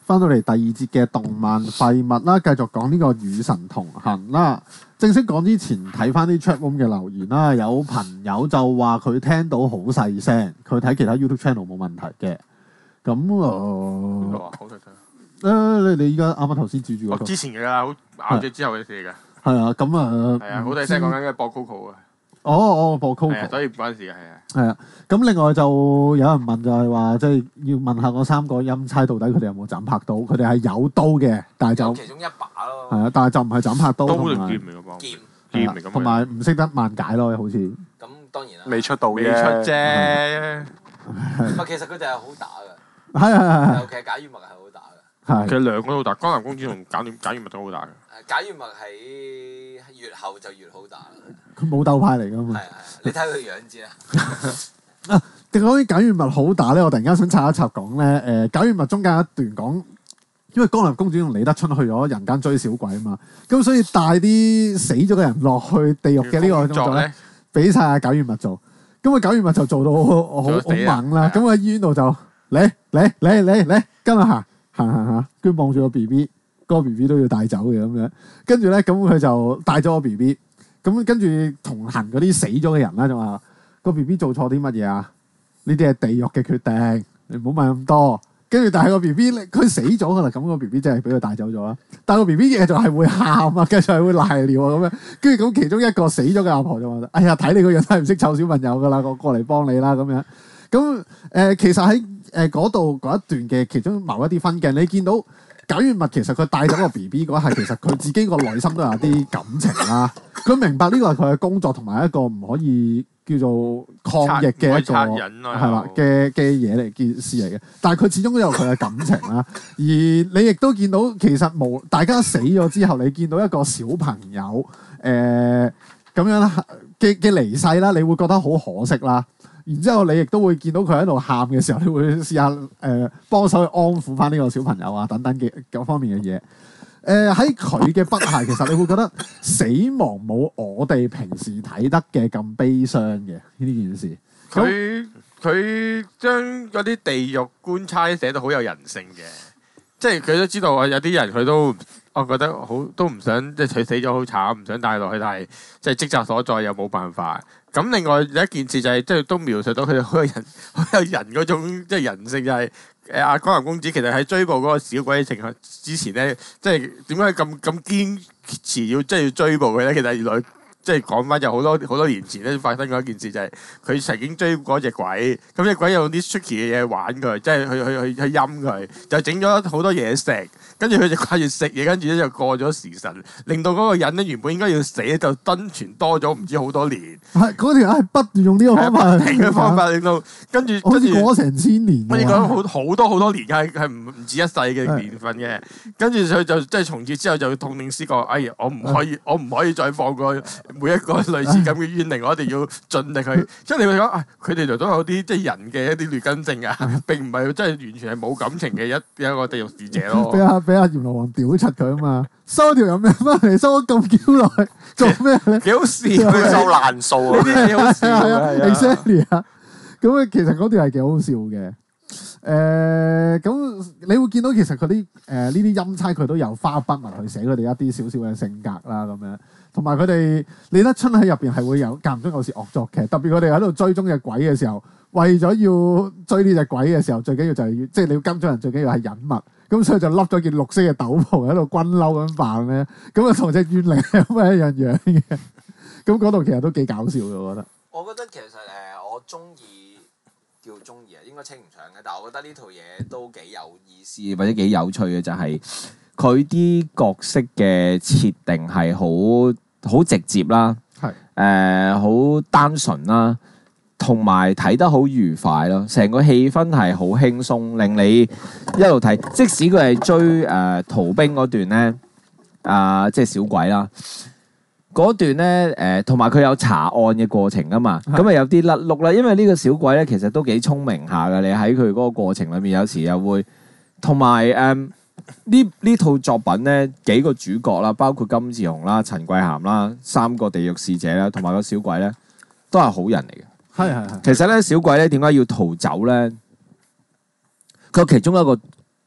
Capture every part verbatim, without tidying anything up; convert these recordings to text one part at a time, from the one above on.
翻到嚟第二節嘅動漫廢物啦，繼續講呢個與神同行啦。正式講之前睇翻啲 chat room 嘅留言啦，有朋友就話佢聽到好細聲，佢睇其他 YouTube channel 冇問題嘅。咁誒， 好細聲。 誒你你依家啱啱頭先指住嗰個， 之前嘅啦，好咬咗之後嘅事嚟㗎。 係啊，咁啊， 係啊，好大聲講緊嘅播 Coco 啊。 哦哦，播 Coco， 係啊，所以唔關事嘅，係啊。 係啊，咁另外就有人問就係話，即係要問下嗰三個陰差到底佢哋有冇斬拍刀？佢哋係有刀嘅，但係就其中一把咯。 係啊，但係就唔係斬拍刀， 刀同埋定劍嚟㗎嘛？ 劍劍嚟㗎同埋唔識得萬解咯，好似咁當然啦。 未出道未出嘅， 啫。 唔係，其實佢哋係好打㗎。 係係係尤其係假月墨係好打㗎。 係其實兩個都好打，江南公主同假月假月墨都好打嘅。 誒假月墨喺越後就越好打啦。 佢武鬥派嚟㗎係嘛。 啊係啊，你睇佢樣知啦。 啊，講起假月墨好打咧，我突然間想插一插講咧，誒假月墨中間一段講，因為江南公主同李德春去咗人間追小鬼啊嘛，咁所以帶啲死咗嘅人落去地獄嘅呢個工作咧，俾晒阿假月墨做。咁啊假月墨就做到好好猛啦，咁喺醫院度就嚟嚟嚟嚟嚟跟我行行行下，跟住望住個 B B，個 B B 都要帶走嘅咁樣，跟住咧咁佢就帶咗個 B B，咁跟住同行嗰啲死咗嘅人啦就話。個 B B 做錯啲乜嘢啊？呢啲係地獄嘅決定，你唔好問咁多。跟住但係個 B B 佢死咗噶啦，咁個 B B 真係俾佢帶走咗啦。但係個 B B 嘢就係會喊啊，跟住係會賴尿啊咁樣。跟住咁其中一個死咗嘅阿婆就話：哎呀，睇你個樣都係唔識湊小朋友噶啦，我過嚟幫你啦咁樣。咁誒、呃，其實喺誒嗰度嗰一段嘅其中某一啲分鏡，你見到假月墨其實佢帶走個 B B 嗰下，其實佢自己個內心都有啲感情啦。佢明白呢個係佢嘅工作同埋一個唔可以叫做抗疫嘅一個係啦嘅嘅嘢嚟件事嚟嘅，但係佢始終都有佢嘅感情啦。而你亦都見到其實無大家死咗之後，你見到一個小朋友誒咁、呃、樣嘅嘅離世啦，你會覺得好可惜啦。然之後你亦都會見到佢喺度喊嘅時候，你會試下誒幫手去安撫翻呢個小朋友啊等等嘅各方面嘅嘢。誒喺佢嘅筆下，其實你會覺得死亡冇我哋平時睇得嘅咁悲傷嘅呢件事。 佢佢將嗰啲地獄官差寫到好有人性嘅，即係佢都知道啊，有啲人佢都我覺得好都唔想，即係佢死咗好慘，唔想帶落去，但係即係職責所在又冇辦法。咁另外有一件事就係、是、即係都描述到佢哋好有人好有人嗰種即係人性，就係誒阿江南公主其實喺追捕嗰個小鬼情況之前咧，即係點解咁咁堅持要即係要追捕佢咧？其實原來即係講翻就好多好多年前咧發生過一件事，就係、是、佢曾經追過隻鬼，咁隻鬼用啲 tricky 嘅嘢玩佢，即係去去去去陰佢，就整咗好多嘢食。跟住佢就掛住食嘢，跟住咧就過咗時辰，令到嗰個人咧原本應該要死，就生存多咗唔知好多年。 係嗰條係不斷用呢個方法， 停嘅方法令到跟住好似過咗成千年。 跟住講好好多好多年，係係唔唔止一世嘅年份嘅。跟住佢就即係從此之後就痛定思過，哎呀，我唔可以，我唔可以再放過每一個類似咁嘅冤靈，我一定要盡力去。即係你會講啊，佢哋都有啲即係人嘅一啲劣根性啊，並唔係即係完全係冇感情嘅一一個地獄使者咯。 俾阿閻羅王屌柒佢啊嘛，收條人命翻嚟，收咗咁嬌耐，做咩咧？ 幾好笑， 佢收爛數啊！ 呢啲幾好笑啊 exactly 啊，咁啊，其實嗰段係幾好笑嘅。誒，咁你會見到其實佢啲誒呢啲陰差佢都有花筆墨去寫佢哋一啲少少嘅性格啦，咁樣。同埋佢哋李德春喺入邊係會有間唔中有時惡作劇，特別佢哋喺度追蹤隻鬼嘅時候，為咗要追呢隻鬼嘅時候，最緊要就係要即係你要跟蹤人，最緊要係隱密。咁所以就笠咗件綠色嘅斗篷喺度軍褸咁扮咧，咁啊同隻怨靈係咁係一樣樣嘅。咁嗰度其實都幾搞笑嘅，我覺得。 我覺得其實誒、呃，我中意叫中意啊，應該稱唔上嘅。但係我覺得呢套嘢都幾有意思或者幾有趣嘅，就係佢啲角色嘅設定係好好直接啦，係誒好單純啦。同埋睇得好愉快咯，成個氣氛係好輕鬆，令你一路睇。即使佢係追誒、呃、逃兵嗰段咧，啊、呃、即係小鬼啦，嗰段咧誒，同埋佢有查案嘅過程啊嘛，咁啊有啲甩碌啦。因為呢個小鬼咧其實都幾聰明下㗎，你喺佢嗰個過程裏面有時又會同埋誒呢呢套作品咧幾個主角啦，包括金志雄啦、陳桂涵啦、三個地獄使者啦，同埋個小鬼咧都係好人嚟嘅。 係係係。 其實咧，小鬼咧點解要逃走咧？佢其中一個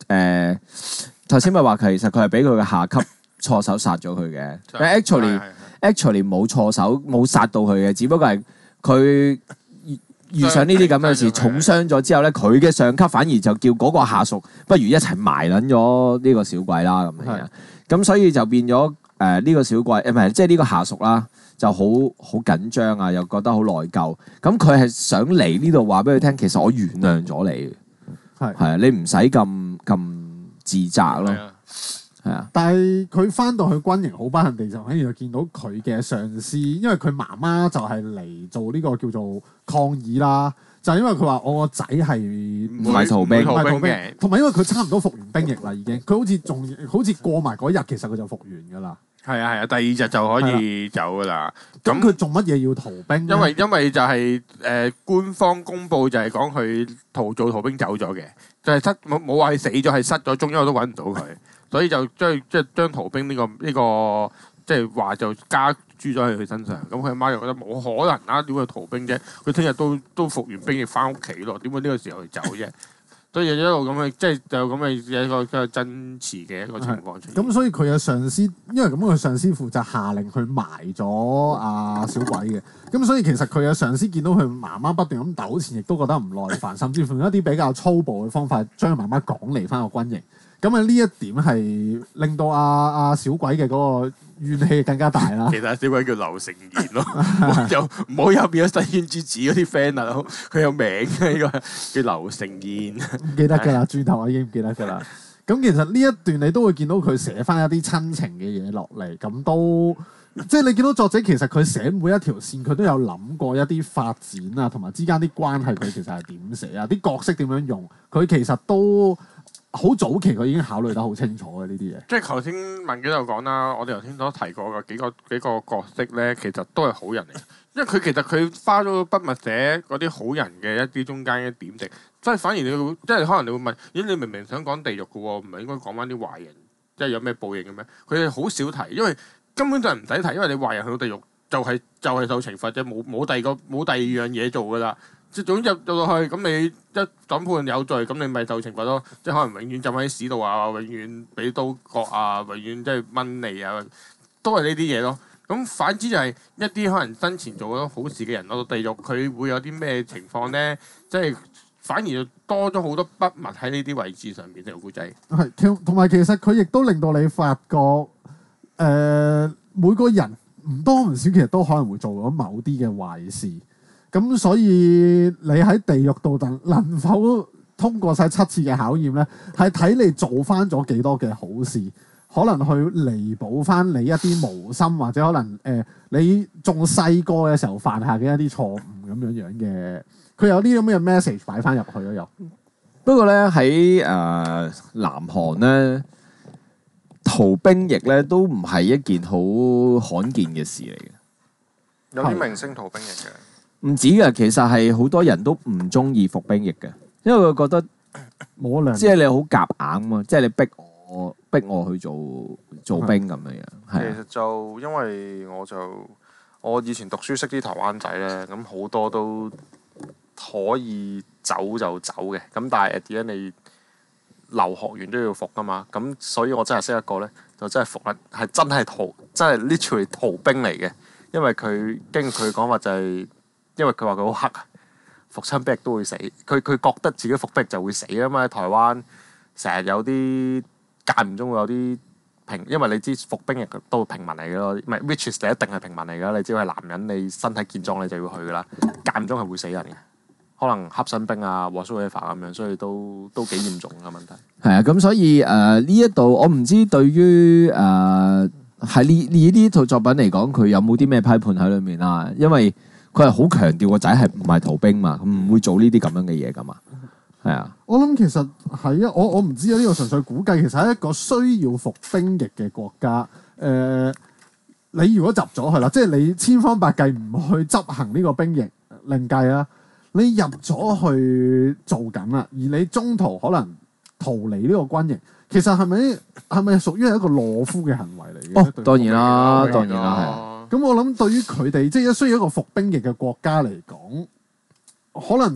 誒頭先咪話其實佢係俾佢嘅下級錯手殺咗佢嘅，但 actually actually 冇錯手冇殺到佢嘅，只不過係佢遇上呢啲咁嘅事，重傷咗之後咧，佢嘅上級反而就叫嗰個下屬不如一齊埋撚咗呢個小鬼啦咁樣，咁所以就變咗誒呢個小鬼誒唔係即係呢個下屬啦。就好好緊張啊，又覺得好內疚。咁佢係想嚟呢度話俾佢聽，其實我原諒咗你，係係啊，你唔使咁咁自責咯，係啊。 但係佢翻到去軍營，好不幸地就反而就見到佢嘅上司，因為佢媽媽就係嚟做呢個叫做抗議啦。就係因為佢話我個仔係唔係逃兵， 唔係逃兵，同埋因為佢差唔多服完兵役啦，已經佢好似仲好似過埋嗰日，其實佢就服完㗎啦。 係啊係啊，第二日就可以走噶啦。 咁佢做乜嘢要逃兵？ 因為因為就係、是、誒、呃、官方公佈就係講佢逃做逃兵走咗嘅，就係、是、失冇冇話佢死咗，係失咗蹤，因為都揾唔到佢，所以就將即係將逃兵呢、這個呢、這個即係話就加諸咗喺佢身上。咁佢阿媽又覺得冇可能啦，點會逃兵啫？佢聽日都都服完兵役翻屋企咯，點會呢個時候去走啫？所以一路咁嘅，即係就咁嘅一個一個真詞嘅一個情況出現。 咁所以佢嘅上司，因為咁佢上司負責下令去埋咗阿小鬼嘅。咁所以其實佢嘅上司見到佢媽媽不斷咁糾纏，亦都覺得唔耐煩，甚至乎用一啲比較粗暴嘅方法將佢媽媽趕離翻個軍營。咁啊呢一點係令到阿阿小鬼嘅嗰個怨氣更加大啦。 其實小鬼叫劉成賢咯，就唔好有變咗西園之子嗰啲 friend 啊，佢有名嘅呢個叫劉成賢。 唔記得㗎啦，轉頭我已經唔記得㗎啦。咁其實呢一段你都會見到佢寫翻一啲親情嘅嘢落嚟，咁都即係你見到作者其實佢寫每一條線，佢都有諗過一啲發展啊，同埋之間啲關係佢其實係點寫啊，啲角色點樣用，佢其實都。好早期佢已經考慮得好清楚嘅呢啲嘢。即係頭先文記就講啦，我哋頭先所提過嘅幾個幾個角色咧，其實都係好人嚟。因為佢其實佢花咗筆墨寫嗰啲好人嘅一啲中間嘅點滴，所以反而你會即係可能你會問：咦，你明明想講地獄嘅喎，唔係應該講翻啲壞人，即係有咩報應嘅咩？佢哋好少提，因為根本就係唔使提，因為你壞人去到地獄就係、是、就係、是、受懲罰啫，冇冇第二個冇第二樣嘢做㗎啦。即係總之入到去，咁你一審判有罪，咁你咪受懲罰咯。即係可能永遠浸喺屎度啊，永遠俾刀割啊，永遠即係掹脷啊，都係呢啲嘢咯。咁反之就係一啲可能生前做咗好事嘅人落到地獄，佢會有啲咩情況咧？即係反而多咗好多筆墨喺呢啲位置上邊呢個故仔。 係，同埋其實佢亦都令到你發覺，誒、呃、每個人唔多唔少，其實都可能會做咗某啲嘅壞事。咁所以你喺地獄度能能否通過晒七次嘅考驗咧，係睇你做翻咗幾多嘅好事，可能去彌補翻你一啲無心或者可能誒、呃、你仲細個嘅時候犯下嘅一啲錯誤咁樣樣嘅，佢有啲咁嘅 message 擺翻入去咯又。 不過咧喺誒南韓咧，逃兵役咧都唔係一件好罕見嘅事嚟嘅。 有啲明星逃兵役嘅。 唔止嘅，其實係好多人都唔中意服兵役嘅，因為佢覺得冇良， 即係你好夾硬嘛，即係你逼我逼我去做做兵咁樣樣。 其實就因為我就我以前讀書識啲台灣仔咧，咁好多都可以走就走嘅，咁但係 at the end你留學完都要服噶嘛，咁所以我真係識一個咧，就真係服啦，係真係逃，真係 literally 逃兵嚟嘅，因為佢經佢講話就係、是。因為佢話佢好黑啊，服親兵役都會死。佢佢覺得自己服兵役就會死啊嘛。喺台灣成日有啲間唔中會有啲平，因為你知服兵役都係平民嚟嘅咯，唔係 which is 你一定係平民嚟㗎。你只要係男人，你身體健壯你就要去㗎啦。間唔中係會死人嘅，可能黑身兵啊、whatsoever 咁樣，所以都都幾嚴重嘅問題。 係啊，咁所以誒呢一度我唔知對於誒喺呢呢呢套作品嚟講，佢有冇啲咩批判喺裏面啊？因為佢係好強調個仔係唔係逃兵嘛，唔會做呢啲咁樣嘅嘢噶嘛，係啊。 我諗其實係啊，我我唔知啊，呢個純粹估計。其實係一個需要服兵役嘅國家，誒、呃，你如果入咗去啦，即係你千方百計唔去執行呢個兵役，另計啊。你入咗去做緊啦，而你中途可能逃離呢個軍營，其實係咪係咪屬於係一個懦夫嘅行為嚟嘅？ 哦，當然啦，當然啦，係。 咁我諗對於佢哋即係需要一個服兵役嘅國家嚟講，可能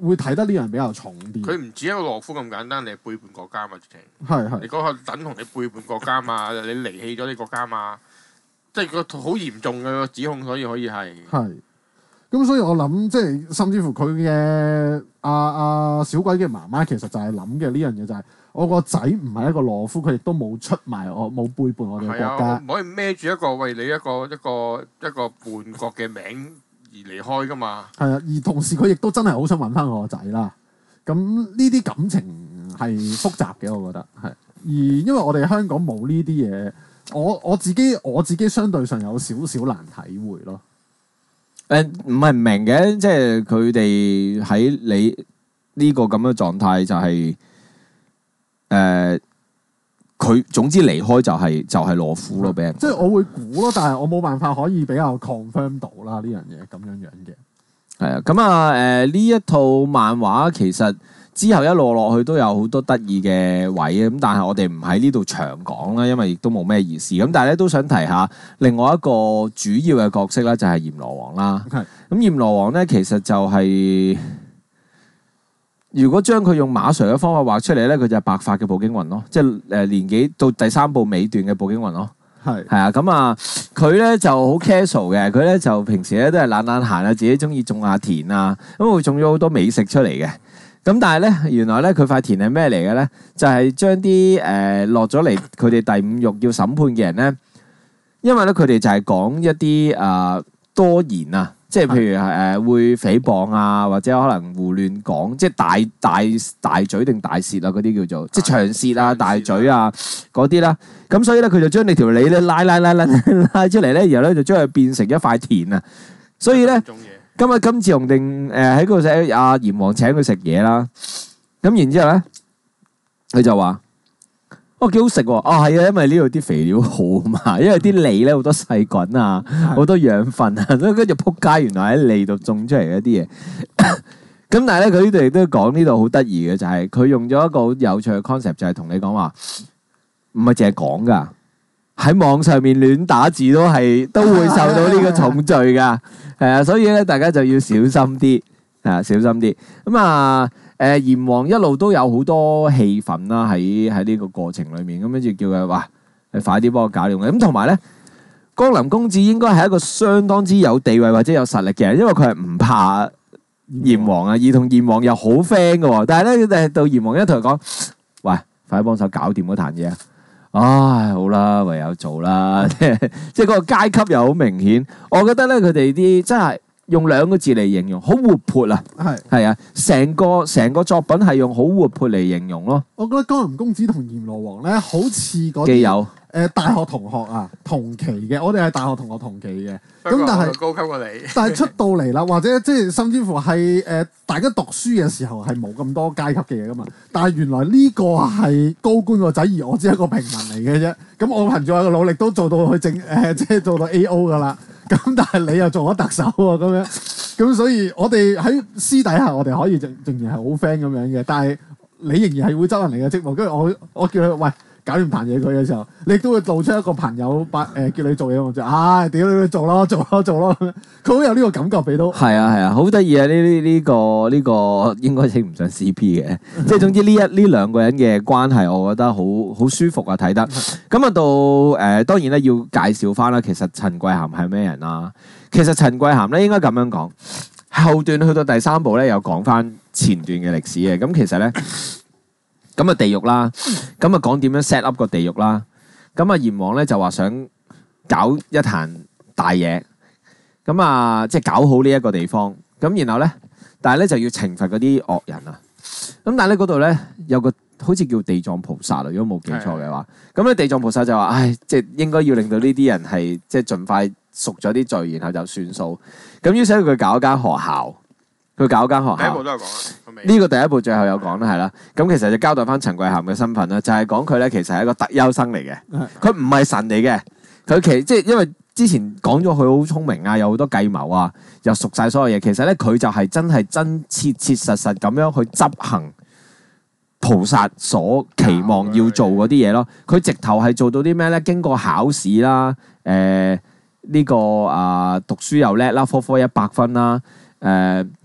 會睇得呢樣比較重啲。 佢唔止一個懦夫咁簡單，你係背叛國家嘛？直情係係你嗰個等同你背叛國家嘛？你離棄咗你國家嘛？即係個好嚴重嘅指控，所以可以係係。咁所以我諗，即係甚至乎佢嘅阿阿小鬼嘅媽媽，其實就係諗嘅呢樣嘢，就係我個仔唔係一個懦夫，佢亦都冇出賣我，冇背叛我哋嘅國係啊， 家。 唔可以孭住一個為你一個一個一個叛國嘅名而離開噶嘛。 係啊，而同時佢亦都真係好想揾翻我個仔啦。咁呢啲感情係複雜嘅，我覺得係。而因為我哋香港冇呢啲嘢，我我自己我自己相對上有少少難體會咯。 誒唔係唔明嘅，即係佢哋喺你呢個咁嘅狀態就係誒佢總之離開就係、就係、懦夫咯，俾人即係我會估咯，但係我冇辦法可以比較 confirm 到啦呢樣嘢咁樣樣嘅。 係啊，咁啊誒呢一套漫畫其實之後一路落去都有好多得意嘅位咁，但係我哋唔喺呢度長講啦，因為亦都冇咩意思。咁但係咧都想提下另外一個主要嘅角色啦，就係閻羅王啦。 係咁閻羅王咧，其實就係、如果將佢用馬 Sir 嘅方法畫出嚟咧，佢就係白髮嘅步驚雲咯，即係誒年紀到第三部尾段嘅步驚雲咯。 係係啊，咁啊，佢咧就好 casual 嘅，佢咧就平時咧都係懶懶閒啊，自己中意種下田啊，咁會種咗好多美食出嚟嘅。咁但係咧，原來咧佢塊田係咩嚟嘅咧？就係將啲誒落咗嚟佢哋第五獄要審判嘅人咧，因為咧佢哋就係講一啲誒、呃、多言啊，即係譬如係誒、呃、會誹謗啊，或者可能胡亂講，即係大大大嘴定大舌啊嗰啲叫做，即係長舌啊、大嘴啊嗰啲啦。咁所以咧，佢就將你條脷咧拉拉拉拉拉出嚟咧，然後咧就將佢變成一塊田啊。所以咧。今日金志雄定誒喺嗰度寫阿閻王請佢食嘢啦，咁然之後咧，佢就話：哦幾好食喎！哦係啊，因為呢度啲肥料好嘛，因為啲脷咧好多細菌啊，好多養分啊，所以跟住撲街，原來喺脷度種出嚟嘅啲嘢。咁但係咧，佢呢度亦都講呢度好得意嘅，就係佢用咗一個好有趣嘅 concept，就係同你講話，唔係淨係講㗎。喺網上面亂打字都係都會受到呢個重罪㗎，係啊，所以咧大家就要小心啲，啊小心啲。咁啊誒閻王一路都有好多氣氛啦，喺喺呢個過程裡面，咁跟住叫佢話你快啲幫我搞掂佢。咁同埋咧，江林公子應該係一個相當之有地位或者有實力嘅人，因為佢係唔怕閻王啊，而同閻王又好 friend 嘅喎。但係咧誒到閻王一同佢講，喂，快啲幫手搞掂嗰壇嘢啊！唉，好啦，唯有做啦，即係即係嗰個階級又好明顯。我覺得咧，佢哋啲真係用兩個字嚟形容，好活潑啊！ 係係啊，成個成個作品係用好活潑嚟形容咯。 我覺得江林公子同閻羅王咧，好似嗰啲既有誒大學同學啊，同期嘅，我哋係大學同學同期嘅。咁不過但係我高級過你。 但係出到嚟啦，或者即係甚至乎係誒、呃、大家讀書嘅時候係冇咁多階級嘅嘢噶嘛。但係原來呢個係高官個仔，而我只係一個平民嚟嘅啫。咁我憑住我嘅努力都做到去正誒、呃，即係做到 A O 噶啦。咁但係你又做咗特首喎，咁樣咁所以我哋喺私底下我哋可以仍仍然係好 friend 咁樣嘅，但係你仍然係會執人嚟嘅職務。跟住我我叫佢喂。搞完盤嘢佢嘅時候，你都會露出一個朋友把誒、呃、叫你做嘢，我就唉屌你做咯做咯做咯，佢好有呢個感覺俾到。 係啊係啊，好得意啊！呢呢呢個呢、呢個應該稱唔上 C P 嘅，即係總之呢一呢兩個人嘅關係，我覺得好好舒服啊睇得。咁啊到誒、呃、當然咧要介紹翻啦，其實陳桂涵係咩人啦？其實陳桂涵咧應該咁樣講，後段去到第三部咧有講翻前段嘅歷史嘅。咁其實咧。咁啊地獄啦，咁啊講點樣 set up 個地獄啦，咁啊閻王咧就話想搞一壇大嘢，咁啊即係搞好呢一個地方，咁然後咧，但係咧就要懲罰嗰啲惡人啊，咁但係咧嗰度咧有個好似叫地藏菩薩啊，如果冇記錯嘅話，咁咧地藏菩薩就話，唉，即係應該要令到呢啲人係即係盡快贖咗啲罪，然後就算數，咁於是佢搞一間學校。佢搞間學校， 第一部都有講啦。 呢個第一部最後有講啦，係啦。咁其實就交代翻陳桂涵嘅身份啦，就係講佢咧其實係一個特優生嚟嘅，佢唔係神嚟嘅。佢其即係因為之前講咗佢好聰明啊，有好多計謀啊，又熟晒所有嘢。其實咧佢就係真係真切切實實咁樣去執行菩薩所期望要做嗰啲嘢咯。佢直頭係做到啲咩咧？經過考試啦，誒、呃、呢、呢個啊、呃、讀書又叻啦，科科一百分啦。誒、呃、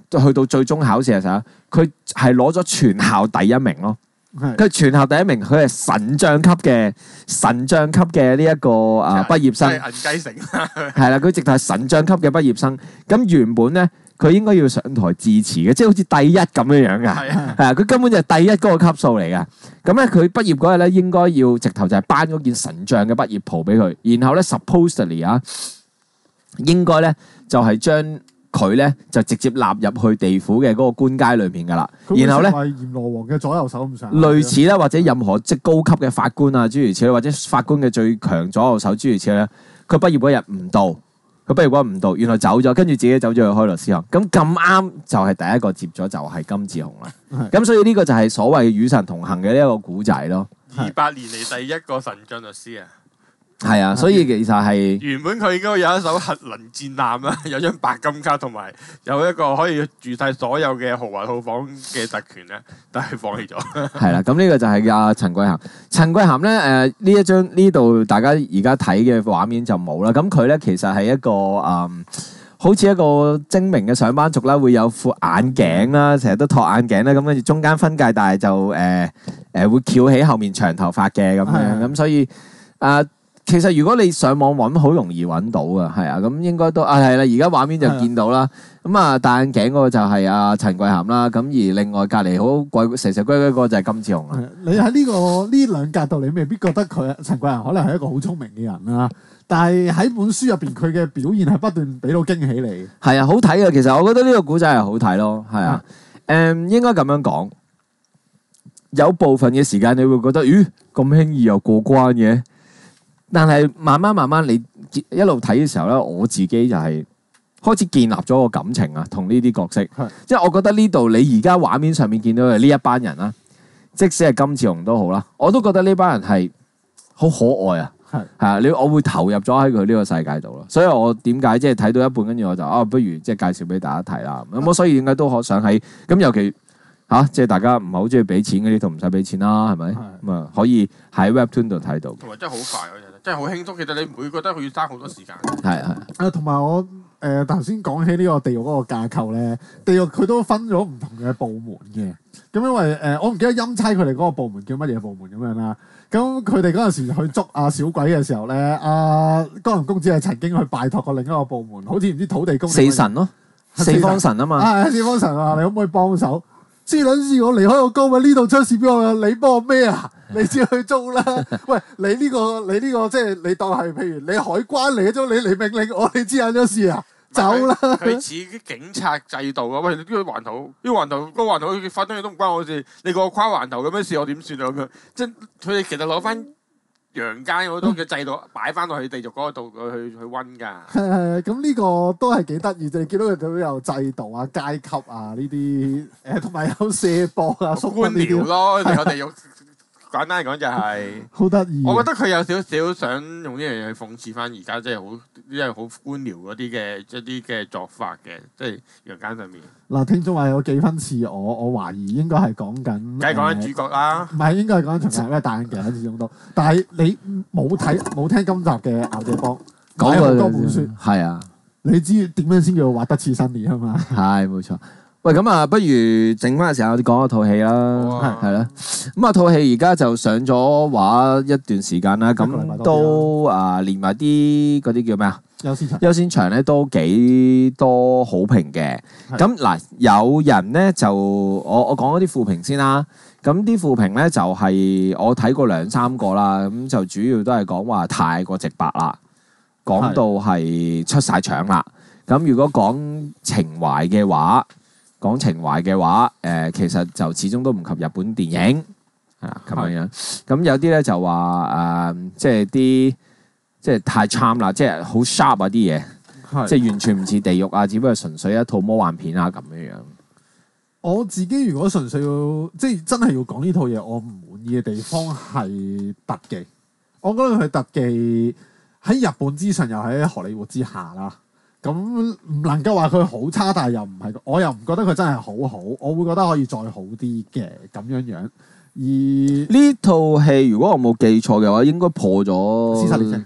去到最終考試嘅時候，佢係攞咗全校第一名咯。 係佢全校第一名，佢係神將級嘅神將級嘅呢一個啊畢業生， 係銀雞城係啦，佢直頭係神將級嘅畢業生。咁原本咧，佢應該要上台致辭嘅，即係好似第一咁樣樣㗎。 係啊， 係啊，佢根本就係第一嗰個級數嚟㗎。咁咧，佢畢業嗰日咧，應該要直頭就係頒嗰件神將嘅畢業袍俾佢，然後咧 supposedly 啊，應該咧就係將佢咧就直接納入去地府嘅嗰個官階裏面㗎啦。然後咧， 係閻羅王嘅左右手咁上下。 類似咧，或者任何即係高級嘅法官啊，諸如此類，或者法官嘅最強左右手諸如此類咧，佢畢業嗰日唔到，佢畢業嗰日唔到，原來走咗，跟住自己走咗去開律師行。咁咁啱就係第一個接咗就係金志雄啦。咁所以呢個就係所謂與神同行嘅呢一個古仔咯。 二百年嚟第一個神將律師啊！ 係啊，所以其實係原本佢應該有一艘核能戰艦啦，有張白金卡，同埋有一個可以住晒所有嘅豪華套房嘅特權咧，但係放棄咗。 係啦，咁呢個就係阿陳桂涵。陳桂涵咧，誒呢一張呢度大家而家睇嘅畫面就冇啦。咁佢咧其實係一個誒、嗯，好似一個精明嘅上班族啦，會有副眼鏡啦，成日都托眼鏡啦，咁跟住中間分界帶就誒誒、呃呃、會翹起後面長頭髮嘅咁樣，咁所以誒。呃其實如果你上網揾，好容易揾到嘅，係啊，咁應該都啊係啦。而家畫面就見到啦。咁啊戴眼鏡嗰個就係阿陳桂涵啦。咁而另外隔離好鬼蛇蛇龜龜嗰個就係金志雄啦。 你喺呢、這個呢兩格度，你未必覺得佢陳桂涵可能係一個好聰明嘅人啦。但係喺本書入邊，佢嘅表現係不斷俾到驚喜你。 係啊，好睇嘅。其實我覺得呢個古仔係好睇咯。係啊，誒、嗯、應該咁樣講。有部分嘅時間你會覺得，咦咁輕易又過關嘅？但係慢慢慢慢你一路睇嘅時候咧，我自己就係開始建立咗個感情啊，同呢啲角色，即係我覺得呢度你而家畫面上面見到嘅呢一班人啦，即使係金志雄都好啦，我都覺得呢班人係好可愛啊，係係啊，你我會投入咗喺佢呢個世界度咯，所以我點解即係睇到一半跟住我就啊，不如即係介紹俾大家睇啦，咁我所以點解都可想喺咁尤其。嚇、啊！即係大家唔係好中意俾錢嗰啲，都唔使俾錢啦，係咪？咁啊，可以喺 Webtoon 度睇到。 同埋真係好快，真係好輕鬆。其實你唔會覺得佢要嘥好多時間。 係係。 啊，同埋我誒頭先講起呢個地獄嗰個架構咧，地獄佢都分咗唔同嘅部門嘅。咁因為誒、呃，我唔記得陰差佢哋嗰個部門叫乜嘢部門咁樣啦。咁佢哋嗰陣時去捉阿小鬼嘅時候咧，阿江南公子係曾經去拜託過另一個部門，好似唔知土地公四神咯，四方神啊嘛。 啊，四方神啊，你可唔可以幫手？黐撚事，我離開個崗位，呢度出事俾我，你幫我咩啊？你先去做啦。喂，你呢、這個你呢、這個即係你當係譬如你海關嚟嘅啫，你嚟命令我，你知緊咗事啊？走啦！ 佢似啲警察制度啊！喂，呢個環頭，呢、這個環頭，嗰、這個環頭發生嘢都唔關我事，你個跨環頭咁樣事，我點算啊？咁樣即係佢哋其實攞翻陽間嗰種嘅制度擺翻落去地獄嗰度去去溫㗎。 係係，咁呢個都係幾得意，你見到佢都有制度啊、階級啊呢啲，誒同埋有射博啊、宿官呢啲僚咯，你個地獄簡單嚟講就係好得意。 我覺得佢有少少想用呢樣嘢去諷刺翻而家即係好即係好官僚嗰啲嘅一啲嘅作法嘅，即係陽間上面。 嗱，聽眾話有幾分似我，我懷疑應該係講緊， 梗係講緊主角啦。 唔係應該係講緊陳咩戴眼鏡始終都，但係你冇睇冇聽今集嘅咬姐幫講好多本書， 係啊， 你知點樣先叫畫得似新年啊嘛？ 係冇錯。喂，咁啊，不如整翻嘅時候，我哋講一套戲啦，係係啦。咁啊，套戲而家就上咗畫一段時間啦，咁都啊連埋啲嗰啲叫咩啊？ 優先場， 優先場咧都幾多好評嘅。咁嗱，有人咧就我我講嗰啲負評先啦。咁啲負評咧就係我睇過兩三個啦，咁就主要都係講話太過直白啦，講到係出晒場啦。咁如果講情懷嘅話，講情懷嘅話，誒、呃、其實就始終都唔及日本電影啊咁樣樣。咁有啲咧就話誒、呃，即係啲即係太 charm 啦，即係好 sharp 啊啲嘢，即係完全唔似地獄啊，只不過純粹一套魔幻片啊咁樣樣。 我自己如果純粹要即係真係要講呢套嘢，我唔滿意嘅地方係特技。我覺得佢特技喺日本之上，又喺荷里活之下啦。咁唔能夠話佢好差，但係又唔係，我又唔覺得佢真係好好，我會覺得可以再好啲嘅咁樣樣。而呢套戲如果我冇記錯嘅話，應該破咗屍殺列車，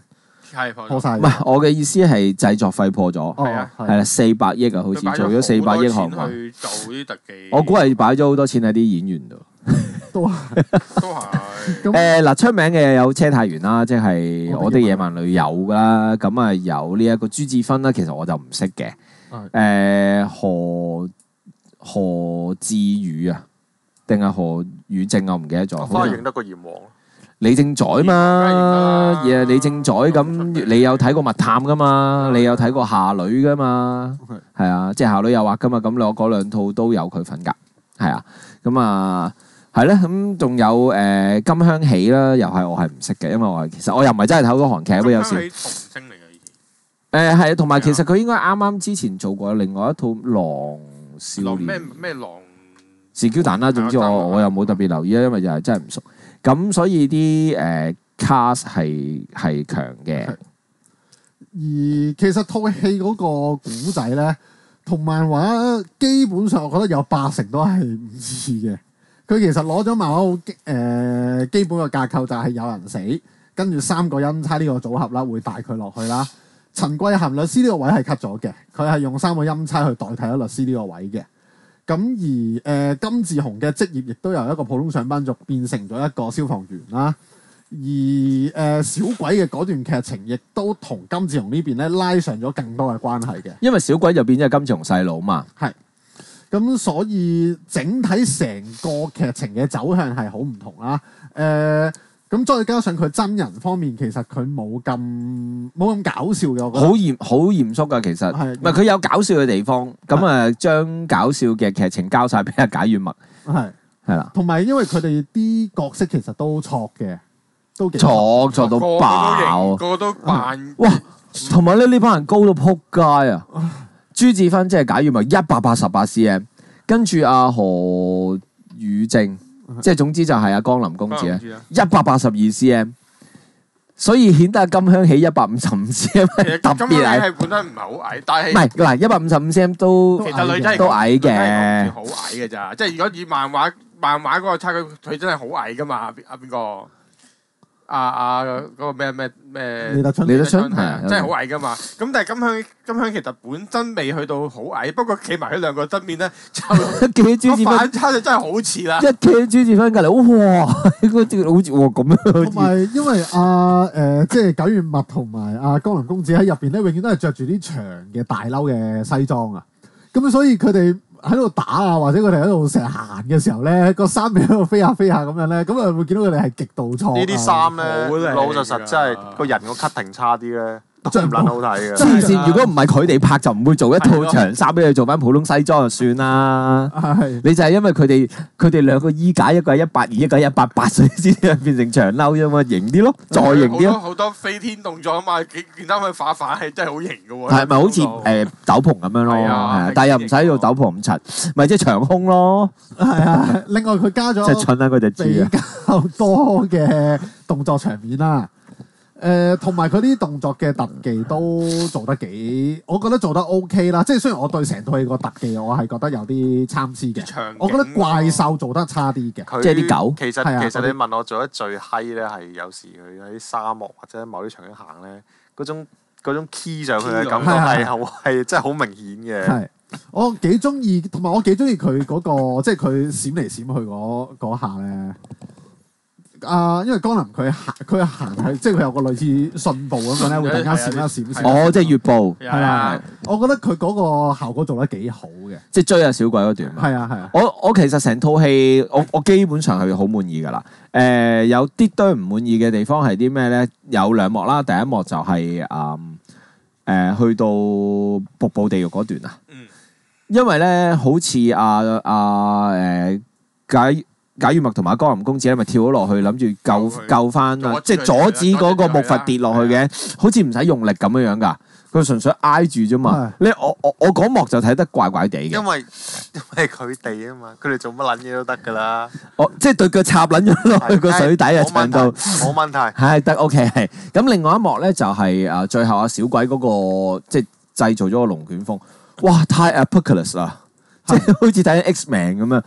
係破破晒唔。係我嘅意思係製作費破咗， 哦， 係啊係啦，四百億啊，好似做咗四百億項目。 去做啲特技。 我估係擺咗好多錢喺啲演員度。 都係都係。 咁誒嗱，出名嘅有車太元啦，即係我的野蠻女友啦，咁啊有呢一個朱智芬啦，其實我就唔識嘅。誒何何志宇啊，定係何宇正我唔記得咗。 翻去認得個閻王。 李正宰嘛，嘢李正宰咁，你有睇過密探噶嘛？你有睇過下女噶嘛？係啊，即係下女誘惑噶嘛？咁我嗰兩套都有佢份㗎，係啊，咁啊。係咧，咁仲有誒、呃、金香喜啦，又係我係唔識嘅，因為我係其實我又唔係真係睇好多韓劇，不過有時金香喜童星嚟嘅以前。 誒係，同埋其實佢應該啱啱之前做過另外一套《狼少狼年》 咩咩狼是嬌蛋啦，總之我我又冇特別留意啦，因為又係真係唔熟。咁所以啲誒 cast 係係強嘅。 而其實套戲嗰個古仔咧，同漫畫基本上我覺得有八成都係唔似嘅。佢其實攞咗漫畫好基誒基本嘅架構，就係有人死，跟住三個陰差呢個組合啦，會帶佢落去啦。陳桂涵律師呢個位係 cut 咗嘅，佢係用三個陰差去代替咗律師呢個位嘅。咁而誒、呃、金志雄嘅職業亦都由一個普通上班族變成咗一個消防員啦。而誒、呃、小鬼嘅嗰段劇情，亦都同金志雄呢邊咧拉上咗更多嘅關係嘅。 因為小鬼就變咗係金志雄細佬嘛。 係。咁所以整體成個劇情嘅走向係好唔同啦。誒、呃，咁再加上佢真人方面，其實佢冇咁冇咁搞笑嘅，我覺得。 好嚴好嚴肅㗎，其實係唔係佢有搞笑嘅地方，咁啊將搞笑嘅劇情交晒俾阿賈雨麥， 係係啦， 同埋因為佢哋啲角色其實都錯嘅，都幾錯錯到爆， 個個都扮哇！同埋咧呢班人高到撲街啊！朱智芬即係賈雨麥一百八十八 cm， 跟住阿何宇正，即係總之就係阿江林公子啊，一百八十二 cm， 所以顯得金香喜一百五十五 cm 特別矮。 係本身唔係好矮，但係唔係嗱，一百五十五 cm 都其實女仔都矮嘅， 好矮嘅咋。即係如果以漫畫漫畫嗰個差距，佢真係好矮噶嘛？阿邊阿邊個？啊啊嗰個咩咩咩？ 李德春， 李德春係啊，真係好矮噶嘛。咁但係金香金香其實本身未去到好矮，不過企埋佢兩個側面咧，就企朱智芬反差就真係好似啦。 一企朱智芬隔離，哇！應該好似喎咁樣。 同埋因為阿誒即係九月麥同埋阿江林公子喺入邊咧，永遠都係着住啲長嘅大褸嘅西裝啊。咁所以佢哋喺度打啊，或者佢哋喺度成日行嘅時候咧，個衫咪喺度飛下飛下咁樣咧，咁啊會見到佢哋係極度錯。 呢啲衫咧， 好靚老實實真係個人個 cutting 差啲咧，都唔撚好睇嘅。 黐線！如果唔係佢哋拍，就唔會做一套長衫俾佢做翻普通西裝就算啦。 係你就係因為佢哋佢哋兩個衣架，一個係一百二，一個係一百八，所以先變成長褸啫嘛，型啲咯，再型啲咯。 好多飛天動作啊嘛，件件衫佢反反係真係好型嘅喎。 係咪好似誒斗篷咁樣咯？係啊，但係又唔使做斗篷咁柒，咪即係長空咯。 係啊，另外佢加咗即係蠢啦嗰隻豬比啊！ 較多嘅動作場面啦。誒，同埋佢啲動作嘅特技都做得幾，我覺得做得 OK 啦。即係雖然我對成套戲個特技我係覺得有啲參差嘅，我覺得怪獸做得差啲嘅。 佢即係啲狗其實係啊其實你問我做得最閪咧，係有時佢喺沙漠或者某啲場景行咧，嗰種嗰種 key 上去嘅感覺係好係真係好明顯嘅。 係，我幾中意，同埋我幾中意佢嗰個，即係佢閃嚟閃去嗰嗰下咧。啊，因為江林佢行佢行係即係佢有個類似信步咁樣咧，會突然間閃一閃閃。 哦，即係月步， 係啊，我覺得佢嗰個效果做得幾好嘅。 即係追阿小鬼嗰段。 係啊係啊。 我我其實成套戲，我我基本上係好滿意㗎啦。誒、呃，有啲堆唔滿意嘅地方係啲咩咧？有兩幕啦，第一幕就係誒誒去到瀑布地獄嗰段啊。 嗯。 因為咧，好似阿阿誒解。賈雨麥同埋江林公子咧，咪跳咗落去，諗住救救翻啊！即係阻止嗰個木筏跌落去嘅，好似唔使用力咁樣樣㗎，佢純粹挨住啫嘛。你我我我嗰幕就睇得怪怪地嘅， 因為因為佢哋啊嘛，佢哋做乜撚嘢都得㗎啦。 我即係對腳插撚咗落去個水底啊，長到冇問題。 係得 OK 係。咁另外一幕咧就係誒最後阿小鬼嗰個即係製造咗個龍捲風，哇！太 apocalypse 啦，即係好似睇緊 X-Men 咁樣。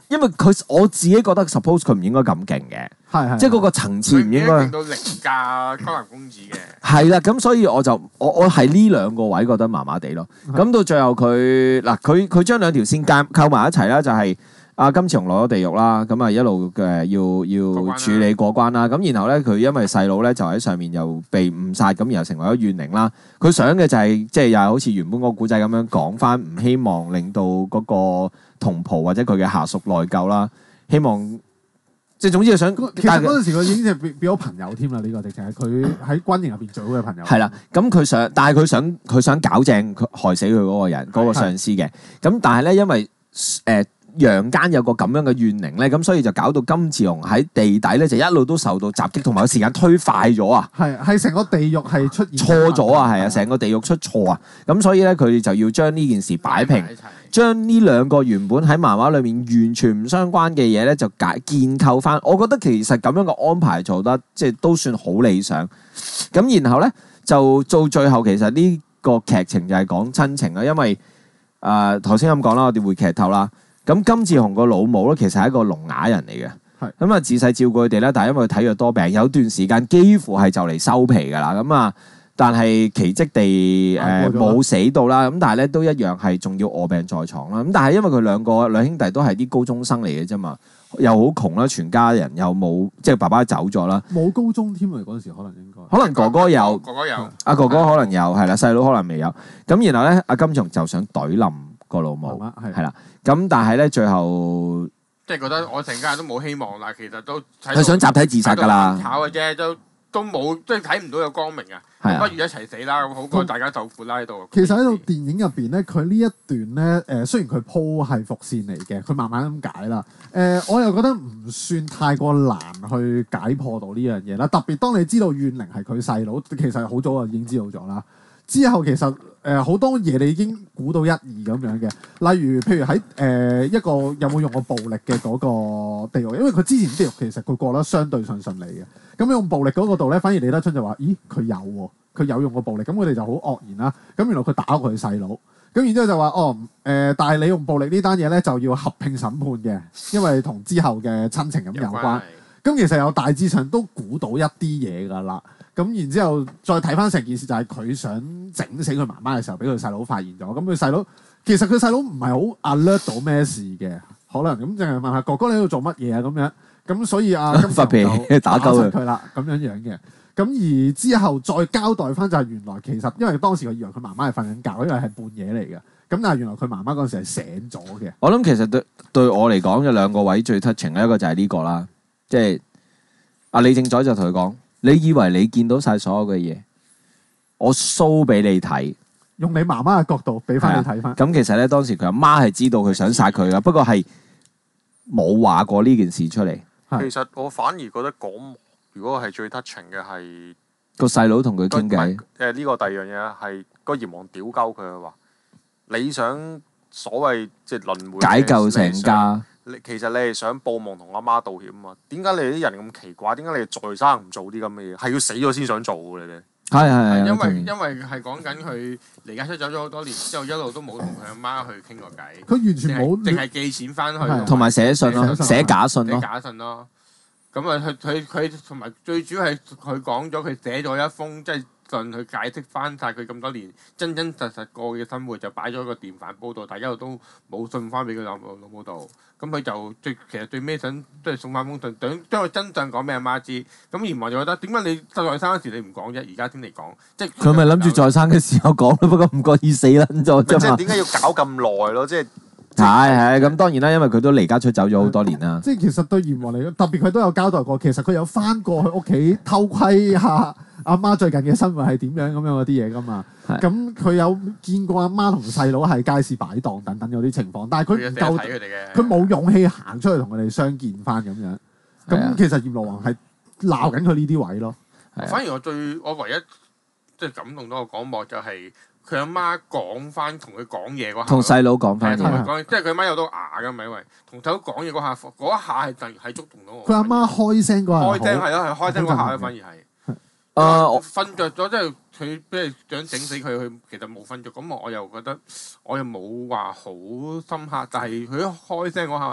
因為佢我自己覺得 suppose 佢唔應該咁勁嘅， 係係， 即係嗰個層次唔應該令到凌駕江南公主嘅。 係啦。咁所以我就我我係呢兩個位覺得麻麻地咯。咁到最後佢嗱佢佢將兩條線夾扣埋一齊啦，就係、是。阿金志雄落咗地獄啦，咁啊一路嘅要要處理過關啦，咁然後咧佢因為細佬咧就喺上面又被誤殺，咁然後成為咗怨靈啦。佢想嘅就係即係又係好似原本嗰個古仔咁樣講翻，唔希望令到嗰個同袍或者佢嘅下屬內疚啦。希望即係總之係想， 其實嗰陣時佢已經係變變咗朋友添啦。呢個直情係佢喺軍營入邊最好嘅朋友。 係啦，咁佢想，但係佢想佢想搞正佢害死佢嗰個人嗰、嗰個上司嘅。咁但係咧因為誒。呃陽間有個咁樣嘅怨靈咧，咁所以就搞到金志雄喺地底咧就一路都受到襲擊，同埋個時間推快咗啊！ 係係成個地獄係出現錯咗啊！係啊，成個地獄出錯啊！咁所以咧佢哋就要將呢件事擺平，將呢兩個原本喺漫畫裏面完全唔相關嘅嘢咧就解建構翻。我覺得其實咁樣嘅安排做得即係都算好理想。咁然後咧就到最後其實呢個劇情就係講親情啦，因為誒頭先咁講啦，我哋會劇透啦。咁金志雄個老母咧，其實係一個聾啞人嚟嘅，咁啊是自細照顧佢哋咧，但係因為佢體弱多病，有段時間幾乎係就嚟收皮噶啦，咁啊，但係奇蹟地誒冇、呃、死到啦，咁但係咧都一樣係仲要臥病在床啦，咁但係因為佢兩個兩兄弟都係啲高中生嚟嘅啫嘛，又好窮啦，全家人又冇即係爸爸走咗啦， 冇高中添啊，嗰陣時可能應該， 可能哥哥有， 哥哥有， 阿哥哥可能有，係啦，細佬可能未有，咁然後咧阿金志雄就想懟冧個老母，係啦。咁但係咧，最後即係覺得我成家人都冇希望啦。其實都佢想集體自殺㗎啦， 炒嘅啫，都都冇，即係睇唔到有光明啊！不如一齊死啦，咁好過大家受苦啦喺度。 其實喺度電影入邊咧，佢呢一段咧，誒雖然佢鋪係伏線嚟嘅，佢慢慢咁解啦。誒，我又覺得唔算太過難去解破到呢樣嘢啦。特別當你知道怨靈係佢細佬，其實好早就已經知道咗啦。之後其實誒好、呃、多嘢你已經估到一二咁樣嘅，例如譬如喺誒、呃、一個有冇用過暴力嘅嗰個地獄，因為佢之前地獄其實佢過得相對上順利嘅，咁用暴力嗰個度咧，反而李德春就話：咦，佢有喎、哦，佢有用過暴力，咁佢哋就好愕然啦。咁原來佢打過佢細佬，咁然之後就話：哦誒、呃，但係你用暴力呢單嘢咧就要合併審判嘅，因為同之後嘅親情咁有關。咁其實有大致上都估到一啲嘢㗎啦。咁然之後再睇翻成件事，就係佢想整死佢媽媽嘅時候，俾佢細佬發現咗。咁佢細佬其實佢細佬唔係好 alert 到咩事嘅，可能咁淨係問下哥哥你喺度做乜嘢啊咁樣。咁所以啊，金志雄就打鳩佢啦，咁樣樣嘅。咁而之後再交代翻就係原來其實因為當時佢以為佢媽媽係瞓緊覺，因為係半夜嚟嘅。咁但係原來佢媽媽嗰陣時係醒咗嘅。 我諗其實對對我嚟講有兩個位最 touching 咧，一個就係呢個啦，即係阿李正宰就同佢講。你以為你見到晒所有嘅嘢，我 show 俾你睇， 用你媽媽嘅角度俾翻你睇翻。 咁其實咧，當時佢阿媽係知道佢想殺佢噶，不過係冇話過呢件事出嚟。 其實我反而覺得講，如果係最 touching 嘅係個細佬同佢傾偈。 誒呢個第二樣嘢係個閻王屌鳩佢話，你想所謂即係輪迴解救成家。 其實你係想報夢同阿媽道歉啊嘛？點解你哋啲人咁奇怪？點解你哋在生唔做啲咁嘅嘢？係要死咗先想做嘅你哋？ 係係係。 因為因為係講緊佢離家出走咗好多年之後，一路都冇同佢阿媽去傾過偈。 佢完全冇， 淨係寄錢翻去， 同埋寫信咯，寫假信咯。 寫假信咯。咁啊，佢佢佢同埋最主要係佢講咗，佢寫咗一封即係信去解釋翻晒佢咁多年真真實實過嘅生活，就擺咗個電飯煲度，但一路都冇信翻俾佢老母老母度。咁佢就最其實最尾想即係送翻封信，想將個真相講俾阿媽知。咁閻王就覺得點解你在生嗰時你唔講啫，而家先嚟講？即係佢咪諗住在生嘅時候講咯，不過唔覺意死撚咗啫嘛。 即係點解要搞咁耐咯？即係係係咁當然啦，因為佢都離家出走咗好多年啦。 即係其實對閻王嚟講，特別佢都有交代過，其實佢有翻過去屋企偷窺下阿媽最近嘅生活係點樣咁樣嗰啲嘢噶嘛。咁佢有見過阿媽同細佬喺街市擺檔等等嗰啲情況，但係佢唔夠，佢冇勇氣行出去同佢哋相見翻咁樣。咁其實閻羅王係鬧緊佢呢啲位咯。 反而我最我唯一即係感動到個講幕就係佢阿媽講翻同佢講嘢嗰下， 同細佬講翻同佢講，即係佢阿媽有到牙㗎嘛，因為同細佬講嘢嗰下，嗰一下係突然係觸動到我。 佢阿媽開聲嗰下， 開聲係咯，係開聲嗰下咧，反而係。 誒，我瞓着咗，即係佢即係想整死佢，佢其實冇瞓着。咁我又覺得我又冇話好深刻，但係佢一開聲嗰下，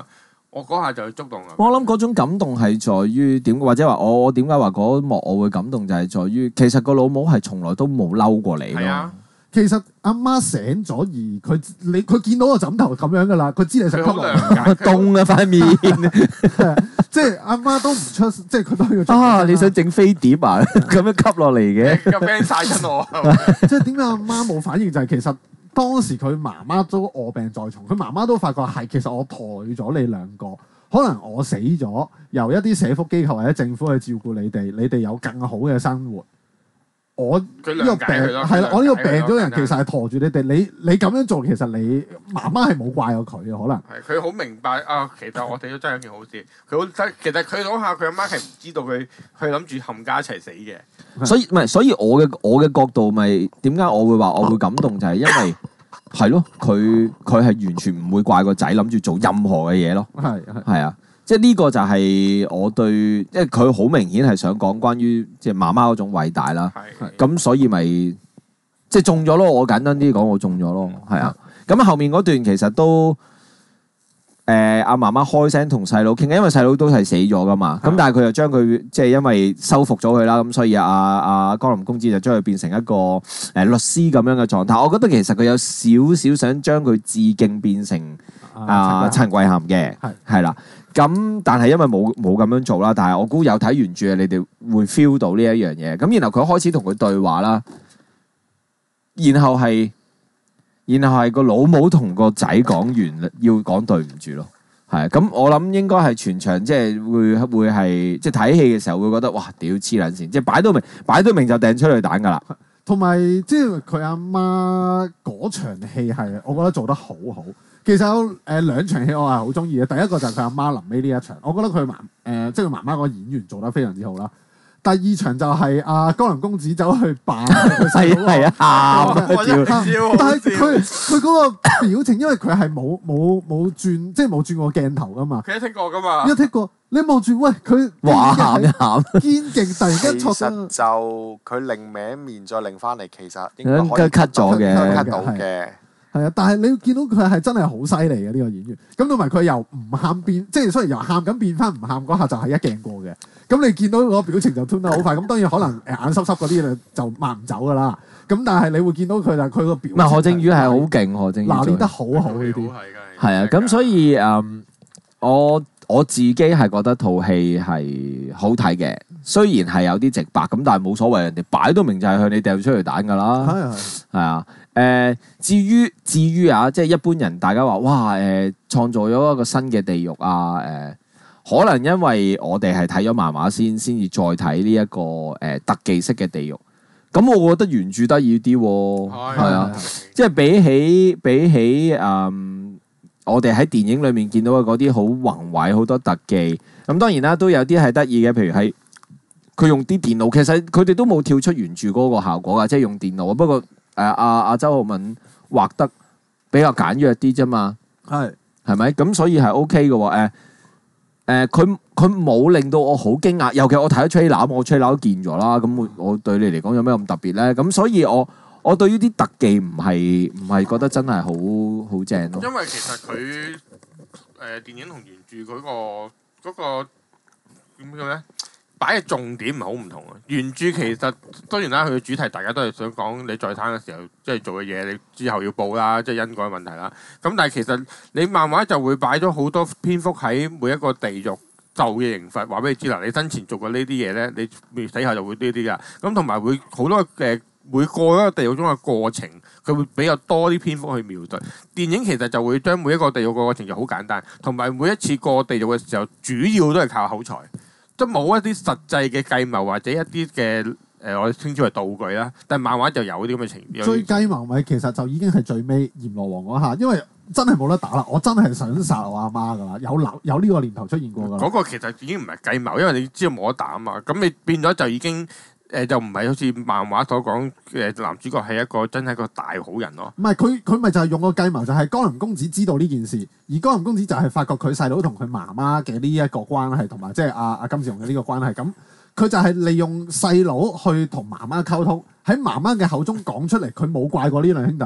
我嗰下就觸動啦。 我諗嗰種感動係在於點，或者話我我點解話嗰幕我會感動，就係在於其實個老母係從來都冇嬲過你咯。 係啊， 其實阿媽醒咗而佢你佢見到個枕頭咁樣噶啦，佢知你想吸佢好落， 諒解。 凍啊塊面即係阿媽都唔出，即係佢都要出啊！你想整飛碟啊？咁樣吸落嚟嘅， 個 friend 晒親我， 即係點解阿媽冇反應？就係其實當時佢媽媽都臥病在床，佢媽媽都發覺係其實我抬咗你兩個，可能我死咗，由一啲社福機構或者政府去照顧你哋，你哋有更好嘅生活。我呢個佢病諒解佢咯係啦，我呢個病咗嘅人其佢實係陀住你哋，你你咁樣做其實你媽媽係冇怪過佢嘅，可能係佢好明白啊！其實我哋都真係一件好事。佢好真，其實佢嗰下佢阿媽係唔知道佢，佢諗住冚家一齊死嘅。 所以唔係，所以我嘅我嘅角度咪點解我會話我會感動，就係因為係咯，佢佢係完全唔會怪個仔諗住做任何嘅嘢咯。 係係係啊，即係呢個就係我對，即係佢好明顯係想講關於即係媽媽嗰種偉大啦。 係咁所以咪即係中咗咯。我簡單啲講，我中咗咯。係啊。咁後面嗰段其實都誒阿媽媽開聲同細佬傾，因為細佬都係死咗噶嘛。咁但係佢又將佢即係因為收復咗佢啦，咁所以阿阿江林公子就將佢變成一個誒律師咁樣嘅狀態。我覺得其實佢有少少想將佢致敬變成啊陳桂涵嘅， 係係啦。咁但係因為冇冇咁樣做啦，但係我估有睇原著嘅，你哋會 feel 到呢一樣嘢。咁然後佢開始同佢對話啦，然後係然後係個老母同個仔講完，要講對唔住咯。係咁，我諗應該係全場即係會會係即係睇戲嘅時候會覺得哇屌黐撚線，即係擺到明擺到明就掟出嚟彈㗎啦。 同埋即係佢阿媽嗰場戲係，我覺得做得好好。其實有誒、呃、兩場戲我係好中意嘅，第一個就係佢阿媽臨尾呢一場，我覺得佢媽誒即係佢媽媽嗰個演員做得非常之好啦。第二場就係阿江林公子走去扮佢細佬係啊喊啊我真係屌笑好但係笑佢佢嗰個表情，因為佢係冇冇冇轉，即係冇轉過鏡頭噶嘛。 佢一聽過噶嘛一。聽過，你望住喂佢哇喊一喊， 堅勁，突然間其錯實咗。 就佢擰歪面再擰翻嚟，其實應該應該可以 cut 咗嘅 cut 到嘅。 係啊，但係你見到佢係真係好犀利嘅呢個演員，咁同埋佢由唔喊變，即係雖然由喊緊變翻唔喊嗰下就係一鏡過嘅。咁你見到個表情就 turn 得好快，咁當然可能誒眼濕濕嗰啲就抹唔走噶啦。咁但係你會見到佢就佢個表情唔係何正宇係好勁，何正宇拿做捏得好好呢佢啲。 好係㗎。 係啊，咁所以誒，我我自己係覺得套戲係好睇嘅，雖然係有啲直白咁，但係冇所謂，人哋擺到明就係向你掉出嚟彈㗎啦。 係係係啊，誒，至於至於啊，即係一般人大家話哇誒，創造咗一個新嘅地獄啊誒，可能因為我哋係睇咗漫畫先，先至再睇呢一個誒特技式嘅地獄。咁我覺得原著得意啲喎，係啊，即係比起比起誒、嗯，我哋喺電影裏面見到嘅嗰啲好宏偉好多特技，咁當然啦，都有啲係得意嘅，譬如係佢用啲電腦，其實佢哋都冇跳出原著嗰個效果㗎，即係用電腦。不過誒阿阿周浩敏畫得比較簡約啲啫嘛， 係係咪？咁所以係 O K 嘅喎，誒誒佢佢冇令到我好驚訝，尤其我睇咗 trailer，我 trailer 都見咗啦。咁我我對你嚟講有咩咁特別咧？咁所以我我對於啲特技唔係唔係覺得真係好好正咯。 因為其實佢誒、呃、電影同原著嗰、個嗰、個點講咧，擺嘅重點唔係好唔同啊。原著其實當然啦，佢嘅主題大家都係想講你在生嘅時候即係做嘅嘢，你之後要報啦，即係因果嘅問題啦。咁但係其實你漫畫就會擺咗好多篇幅喺每一個地獄受嘅刑罰，話俾你知啦。你生前做過呢啲嘢咧，你死後就會呢啲噶。咁同埋會好多嘅。每過一個地獄中嘅過程，佢會比較多啲篇幅去描述。電影其實就會將每一個地獄嘅過程就好簡單，同埋每一次過地獄嘅時候，主要都係靠口才，即係冇一啲實際嘅計謀或者一啲嘅誒，我哋稱之為道具啦。但係漫畫就有啲咁嘅情節。 最計謀咪其實就已經係最尾閻羅王嗰下，因為真係冇得打啦，我真係想殺我阿媽噶啦，有諗有呢個念頭出現過噶啦。 嗰個其實已經唔係計謀，因為你知道冇得打啊嘛。咁你變咗就已經。誒就唔係好似漫畫所講嘅男主角係一個真係一個大好人咯。 唔係佢佢咪就係用個計謀，就係江林公子知道呢件事，而江林公子就係發覺佢細佬同佢媽媽嘅呢一個關係，同埋即係阿阿金志雄嘅呢個關係。咁佢就係利用細佬去同媽媽溝通，喺媽媽嘅口中講出嚟，佢冇怪過呢兩兄弟。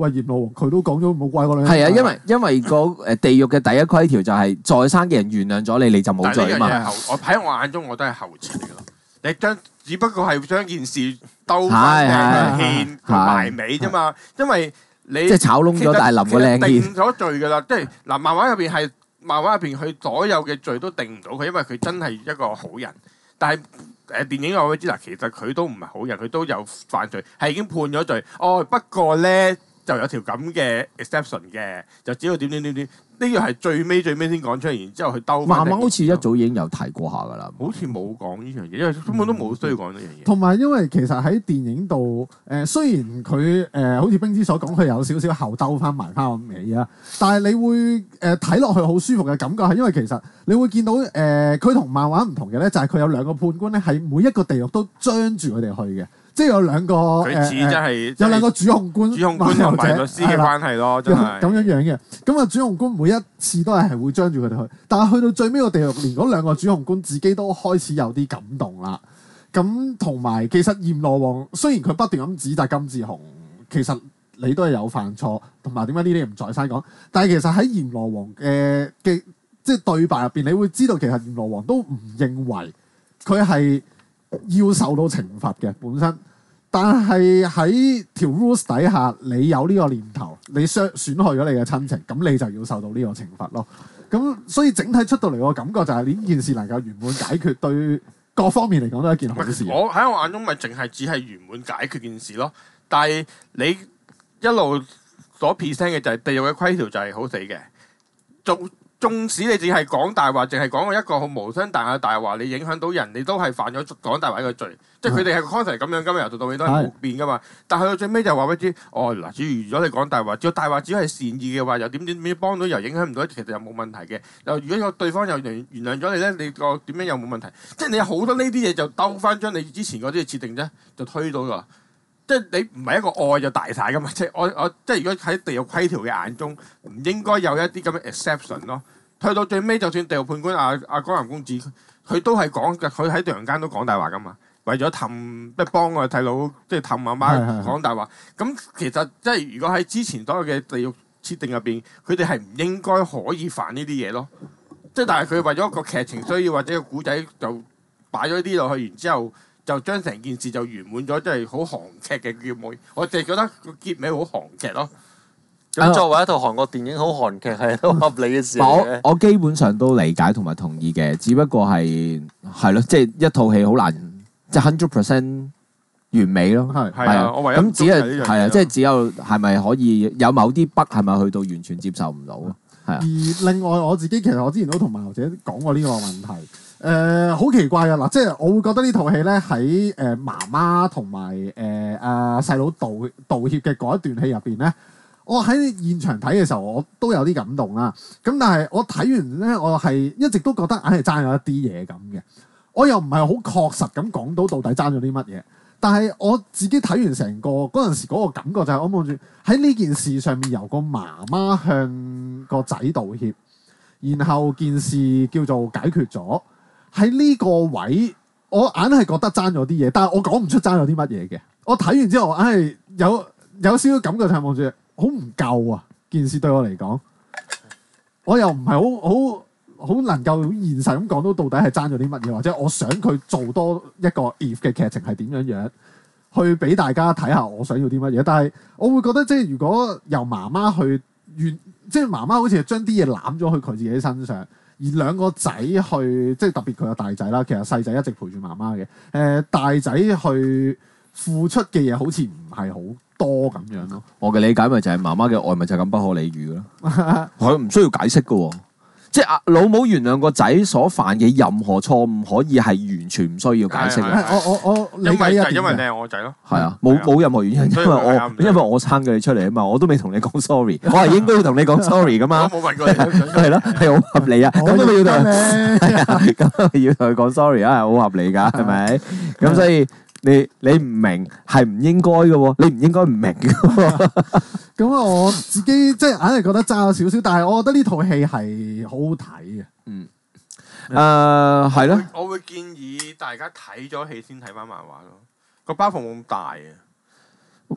喂，閻羅王佢都講咗唔好怪個女人。 係啊，因為因為個誒地獄嘅第一規條就係在生嘅人原諒咗你，你就冇罪啊嘛。 但係呢樣嘢係後我喺我眼中我都係後設嚟嘅咯。你將只不過係將件事兜翻靚獻埋尾啫嘛，因為你即係炒窿咗大林個靚定獻。 咗罪㗎啦，即係嗱漫畫入邊係漫畫入邊佢所有嘅罪都定唔到佢，因為佢真係一個好人。但係誒電影我會知嗱，其實佢都唔係好人，佢都有犯罪，係已經判咗罪。哦，不過咧就有條咁嘅 exception 嘅，就只要點點點點，呢個係最尾最尾先講出嚟，然之後佢兜翻。 漫畫好似一早已經有提過下㗎啦， 好似冇講呢樣嘢，因為根本都冇需要講呢樣嘢。 同埋因為其實喺電影度，誒、呃、雖然佢誒、呃、好似冰之所講，佢有少少後兜翻埋翻個尾啊，但係你會誒睇落去好舒服嘅感覺係因為其實你會見到誒佢同漫畫唔同嘅咧，就係佢有兩個判官咧，喺每一個地獄都張住佢哋去嘅，即係有兩個佢似真係有兩個主控官、 主控官同埋律師嘅關係咯，真係咁樣樣嘅。咁啊，主控官每一次都係係會張住佢哋去，但係去到最尾個地獄，連嗰兩個主控官自己都開始有啲感動啦。咁同埋其實閻羅王雖然佢不斷咁指責金志雄，其實你都係有犯錯，同埋點解呢啲唔再生講？但係其實喺閻羅王嘅嘅即係對白入邊，你會知道其實閻羅王都唔認為佢係要受到懲罰嘅本身。但係喺條 rules 底下，你有呢個念頭，你傷損害咗你嘅親情，咁你就要受到呢個懲罰咯。咁所以整體出到嚟個感覺就係呢件事能夠圓滿解決，對各方面嚟講都係一件好事。 我喺我眼中咪淨係只係圓滿解決件事咯。但係你一路所 present 嘅就係地獄嘅規條就係好死嘅，縱縱使你只係講大話，淨係講一個好無傷大雅嘅大話，你影響到人，你都係犯咗講大話嘅罪。即係佢哋係 concept 咁樣，今日由頭到尾都係冇變噶嘛。但係去到最尾就話俾你知，哦嗱，只要如果你講大話，只要大話只要係善意嘅話，又點點點幫到，又影響唔到，其實又冇問題嘅。又如果有對方又原原諒咗你咧，你個點樣又冇問題。即係你有好多呢啲嘢就兜翻將你之前嗰啲設定啫，就推到㗎。即係你唔係一個愛就大晒噶嘛。即係我我即係如果喺地獄規條嘅眼中，唔應該有一啲咁嘅 exception 咯。去到最尾，就算地獄判官阿阿江南公子，佢都係講嘅，佢喺陽間都講大話噶嘛。為咗氹，即係幫個細佬，即係氹阿媽講大話。咁其實即係如果喺之前所有嘅地獄設定入邊，佢哋係唔應該可以犯呢啲嘢咯。即係但係佢為咗個劇情需要或者個古仔就擺咗呢啲落去，然之後就將成件事就圓滿咗，即係好韓劇嘅結尾。我淨係覺得個結尾好韓劇咯。 咁作為一套韓國電影，好韓劇係都合理嘅事嚟嘅。 我我基本上都理解同埋同意嘅，只不過係係咯，即係一套戲好難。即係 hundred percent 完美咯， 係係啊，我唯一咁只係係啊，即係係只有係咪可以有某啲筆係咪去到完全接受唔到啊？係啊。 而另外我自己其實我之前都同漫遊者講過呢個問題，誒、呃、好奇怪啊！嗱，即係我會覺得呢套戲咧喺誒媽媽同埋誒阿細佬道道歉嘅嗰一段戲入邊咧，我喺現場睇嘅時候我都有啲感動啦。咁但係我睇完咧，我係一直都覺得硬係爭咗一啲嘢咁嘅。我又唔係好確實咁講到到底爭咗啲乜嘢，但係我自己睇完成個嗰陣時嗰個感覺就係我望住喺呢件事上面由個媽媽向個仔道歉，然後件事叫做解決咗。喺呢個位，我硬係覺得爭咗啲嘢，但係我講唔出爭咗啲乜嘢嘅。我睇完之後，我硬係有有少少感覺就係望住好唔夠啊！件事對我嚟講，我又唔係好好。好能夠現實咁講到到底係爭咗啲乜嘢，或者我想佢做多一個 if 嘅劇情係點樣樣，去俾大家睇下我想要啲乜嘢。但係我會覺得即係如果由媽媽去原，即係媽媽好似係將啲嘢攬咗去佢自己身上，而兩個仔去即係特別佢有大仔啦，其實細仔一直陪住媽媽嘅。誒、呃、大仔去付出嘅嘢好似唔係好多咁樣咯。 我嘅理解咪就係媽媽嘅愛咪就係咁不可理喻咯，佢唔需要解釋嘅喎。即係阿老母原諒個仔所犯嘅任何錯誤，可以係完全唔需要解釋嘅。 我我我理因為解一點因為你係我仔咯， 係啊，冇冇任何原因，因為我因為我生咗你出嚟啊嘛，我都未同你講 sorry，我係應該要同你講 sorry 噶嘛。 我冇問過你， 係咯，係好合理啊。咁都要同係啊，咁要同佢講 sorry 啊，係好合理㗎，係咪？咁所以你你唔明係唔應該嘅喎，你唔應該唔明嘅喎。 咁我自己即係硬係覺得爭咗少少，但係我覺得呢套戲係好好睇嘅。 嗯，誒係咯。 我會建議大家睇咗戲先睇翻漫畫咯，個包袱冇咁大啊。因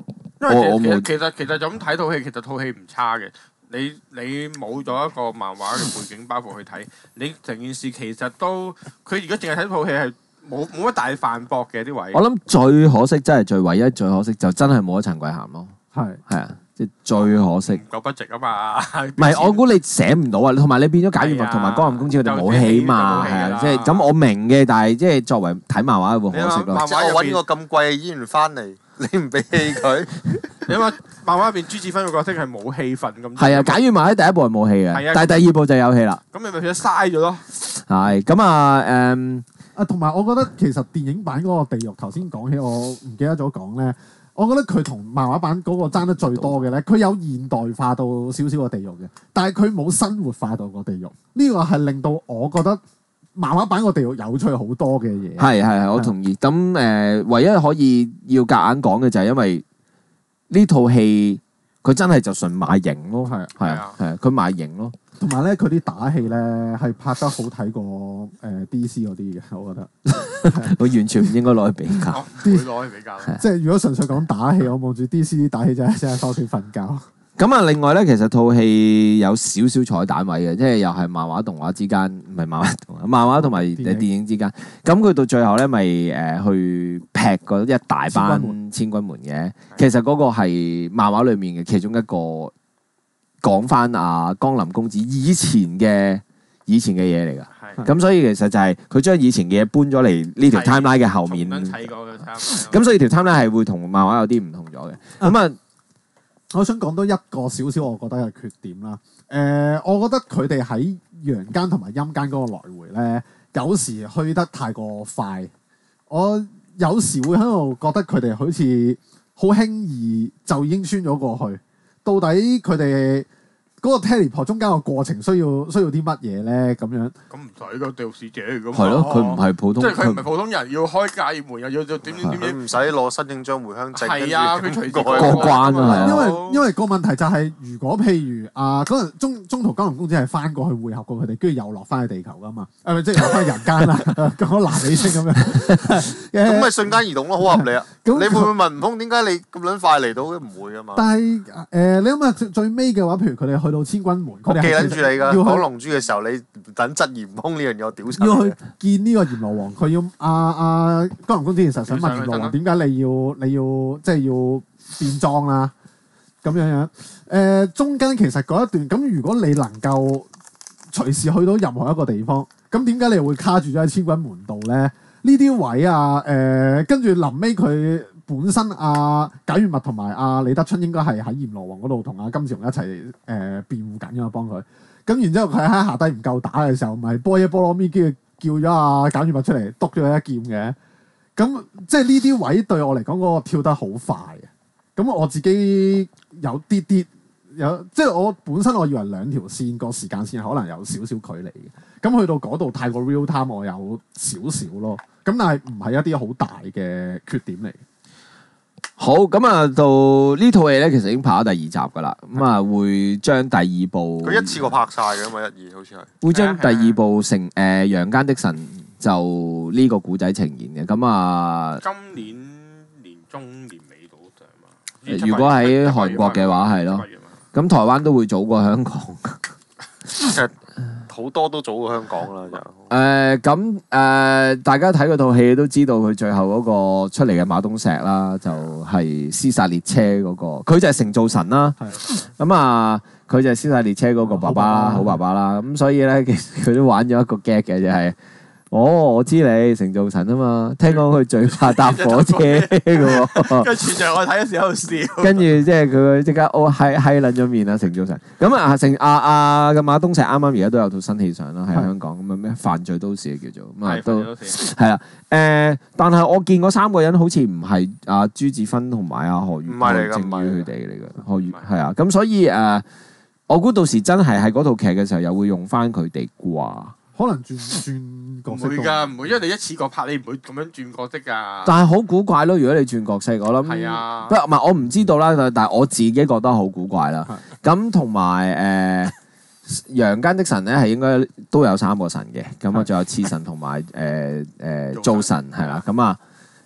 因為我我冇其實其實其實就咁睇套戲，其實套戲唔差嘅。你你冇咗一個漫畫嘅背景包袱去睇，你成件事其實都佢如果淨係睇套戲係冇冇乜大犯駁嘅啲位。 我諗最可惜真係最唯一最可惜就真係冇咗陳桂涵咯。 係係啊，即係最可惜。 唔夠 budget 啊嘛。 唔係，我估你寫唔到啊，同埋你變咗解語物同埋江南公子佢哋冇戲嘛，係啊，即係咁我明嘅，但係即係作為睇漫畫會可惜咯。 即係我揾個咁貴嘅演員翻嚟，你唔俾戲佢？ 你諗下漫畫入邊朱智勳個角色係冇戲份咁。 係啊，解語物喺第一部係冇戲嘅，但係第二部就有戲啦。 咁你咪變咗嘥咗咯。 係咁啊，誒啊，同埋我覺得其實電影版嗰個地獄頭先講起，我唔記得咗講咧。我覺得佢同漫畫版嗰個爭得最多嘅咧，佢有現代化到少少個地獄嘅，但係佢冇生活化到個地獄。呢個係令到我覺得漫畫版個地獄有趣好多嘅嘢。 係係係，我同意。咁誒、呃，唯一可以要夾硬講嘅就係因為呢套戲佢真係就純賣型咯，係係啊係啊，佢賣型咯。 同埋咧，佢啲打戲咧係拍得好睇過誒、呃、D C 嗰啲嘅，我覺得。 佢完全唔應該攞去比較， 唔會攞去比較。 即係如果純粹講打戲，我望住 D C 啲打戲真係真係翻屋企瞓覺。 咁啊，另外咧，其實套戲有少少彩蛋位嘅，即係又係漫畫動畫之間，唔係漫畫動畫，漫畫同埋誒電影之間。咁佢到最後咧，咪誒去劈嗰一大班千軍門嘅。其實嗰個係漫畫裡面嘅其中一個講翻啊江林公子以前嘅以前嘅嘢嚟㗎。咁所以其實就係佢將以前嘅嘢搬咗嚟呢條 timeline 嘅後面。咁所以條 timeline 係會同漫畫有啲唔同咗嘅。咁啊。 我想講多一個少少，我覺得嘅缺點啦。誒、呃，我覺得佢哋喺陽間同埋陰間嗰個來回咧，有時去得太過快。我有時會喺度覺得佢哋好似好輕易就已經穿咗過去。到底佢哋嗰個 teleport 中間個過程需要需要啲乜嘢咧？咁樣咁唔使個地獄使者嚟㗎嘛。 係咯，佢唔係普通， 即係佢唔係普通人，要開界門又要點點點點， 唔使攞新印章回鄉證。 係啊，佢隨時過關啊， 因為因為個問題就係、是，如果譬如啊嗰陣中中途江林公子係翻過去會合過佢哋，跟住又落翻去地球噶嘛，誒即係落翻人間啦，講南美星咁樣。 咁咪瞬間移動咯，好合理啊！你會唔會問悟空點解你咁撚快嚟到嘅？唔會啊嘛。但係誒、 呃，你諗下最尾嘅話，譬如佢哋去到千軍門，佢哋記緊住你㗎。講龍珠嘅時候，你等質疑悟空呢樣嘢，我屌柒。要去見呢個閻羅王，佢要阿阿江林公子其實想問閻羅王點解你要你要即係要變裝啦咁樣樣。誒、呃、中間其實嗰一段咁，如果你能夠隨時去到任何一個地方，咁點解你會卡住咗喺千軍門度咧？呢啲位啊，誒跟住臨尾佢本身阿解元脈同埋阿李德春應該係喺閻羅王嗰度同阿金士龍一齊誒、呃、辯護緊㗎嘛，幫佢。咁然之後佢喺下低唔夠打嘅時候，咪波一波羅咪跟住叫咗阿解元脈出嚟，篤咗佢一劍嘅。咁即係呢啲位對我嚟講，嗰個跳得好快嘅。咁我自己有啲啲有，即係我本身我以為兩條線個時間線可能有少少距離嘅。咁去到嗰度太過 real time，我有少少咯。咁但係唔係一啲好大嘅缺點嚟。 好，咁啊，到呢套戲咧，其實已經拍咗第二集噶啦。咁啊，會將第二部佢一次過拍晒嘅嘛，一二好似係會將第二部成誒《陽間的神》就呢個古仔呈現嘅。咁啊， 今年年中年尾到上嘛。 如果喺韓國嘅話係咯，咁台灣都會早過香港。 其實好多都早過香港啦，就誒咁誒，大家睇嗰套戲都知道佢最後嗰個出嚟嘅馬東石啦，就係屍殺列車嗰個，佢就係成造神啦。咁啊，佢就係屍殺列車嗰個爸爸啦，好爸爸啦。咁所以咧，其實佢都玩咗一個 gag 嘅，就係。哦，我知你成造神啊嘛，聽講佢最怕搭火車嘅喎。 跟住就我睇嗰時喺度笑。 跟住即係佢即刻哦，係係撚咗面啊！成造神咁啊，成阿阿嘅馬東石啱啱而家都有套新戲上啦，喺香港咁啊咩犯罪都市叫做咁啊都係啦。誒，但係我見嗰三個人好似唔係阿朱智勳同埋阿何宇正宇佢哋嚟嘅，何宇係啊。咁所以誒，我估到時真係喺嗰套劇嘅時候又會用翻佢哋啩。 可能轉轉角色， 唔會㗎，唔會，因為你一次過拍，你唔會咁樣轉角色㗎。 但係好古怪咯，如果你轉角色，我諗係啊， 不唔係我唔知道啦，但係我自己覺得好古怪啦。咁同埋誒陽間的神咧，係應該都有三個神嘅，咁啊仲有次神同埋誒誒灶神係啦。咁啊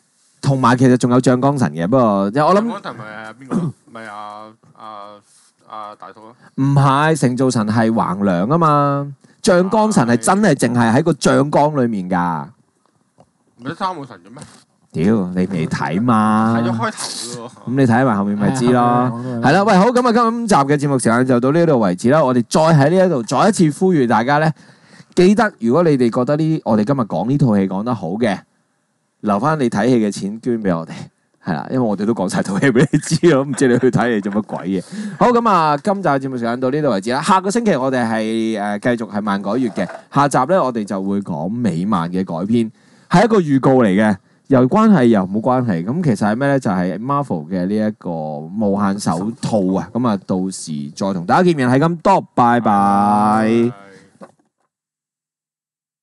同埋其實仲有將江神嘅，不過我諗江神咪係邊個？咪阿阿阿大肚咯？ 唔係成造神係橫梁啊嘛，將江神係真係淨係喺個將江裡面㗎。 唔係得三個神嘅咩？ 屌你未睇嘛？ 睇咗開頭嘅喎。 咁你睇埋後面咪知咯。 係係啦，喂，好咁啊，今集嘅節目時間就到呢度為止啦。我哋再喺呢一度再一次呼籲大家咧，記得如果你哋覺得呢，我哋今日講呢套戲講得好嘅，留翻你睇戲嘅錢捐俾我哋，係啦，因為我哋都講晒套戲俾你知咯，唔知你去睇戲做乜鬼嘢。好咁啊，今集嘅節目時間到呢度為止啦。下個星期我哋係誒繼續係漫改月嘅，下集咧我哋就會講美漫嘅改編，係一個預告嚟嘅。有關係又冇關係，咁其實係咩咧？就係 Marvel 嘅呢一個無限手套啊！咁啊，到時再同大家見面，係咁多，拜拜。